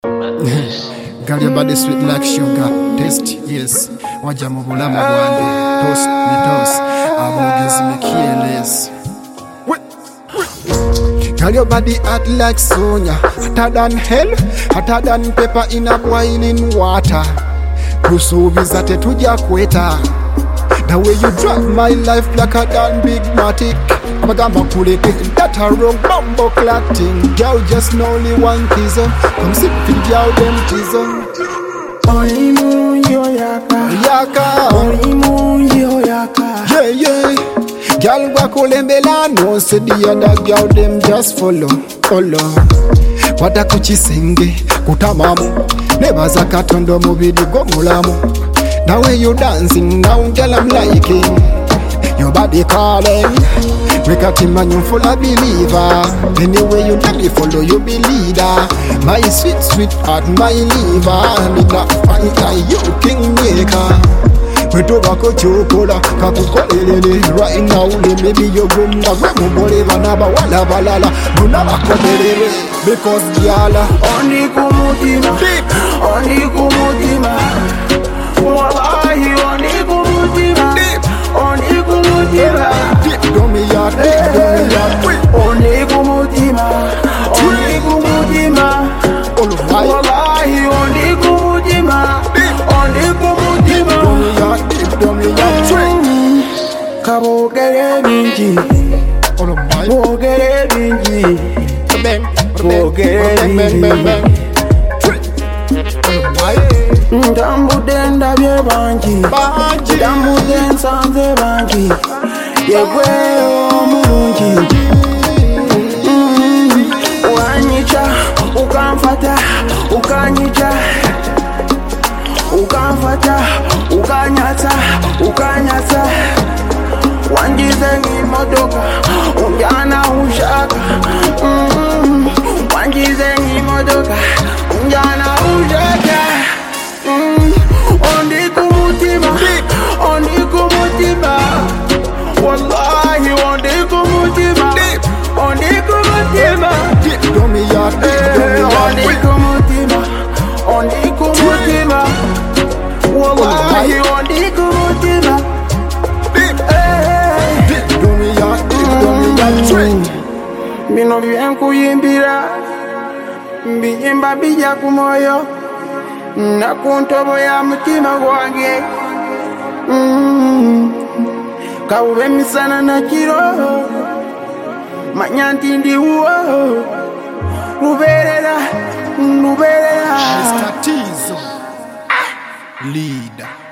Girl, your body sweet like sugar. Taste, yes. Waja mubulamu bwande. Toast, me toast. Abogezi me careless. Girl, your body hot like Sonya. Hotter than hell. Hotter than pepper in a boiling water. Kusubi zate tuja kweta. The way you drive my life blacker than Big Matic. Amagamba kuleke that a wrong bumbo clatting. Girl just know only one kizo. Come sit with girl them kizo. Olimu yo yaka. Yaka. Olimu yo yaka. Yeah, yeah. Girl wakulembela no say the other girl them just follow. Wata kuchisenge kutamamu. Nebaza katondo mubidi gomulamu. The way you dancing now, girl, I'm liking your body calling. We got him and you full of believer. Anyway you let me follow you be leader. My sweet, sweet heart, my liver. Me not fight like you kingmaker. We tobacco chokola, kakukolelele. Right now, maybe you gumba. We mubole vanaba wala balala. Munaba kodelele. Because gyala Oni kumutima. Oni kumutima. Wallahi oni kumutima. Oni kumutima. Deep down me yard, Oni kumutima. Oni kumutima. Wallahi oni kumutima. Oni kumutima. Deep down me yard. Kabogere bingi. Kabogere bingi. Kabogere bingi. Ndambude ndabye bangi. Ndambude nsanze bangi. Yegwe omulungi. Wanyica ukamfata ukanyica. Ukamfata ukanyata. Wangize nk'imodoka unjyana ushaka. Wangize nk'imodoka unjyana ushaka. Oni kumutima. Wallahi oni kumutima. Oni kumutima. Oni kumutima. Wallahi oni kumutima. Bino byenkuyimbira mbiyimba bijja ku mwoyo na ku ntobo ya mutima gwange. Kawube misana na kiro manya nti ndiwo luberera. Mr. Tizo, leader.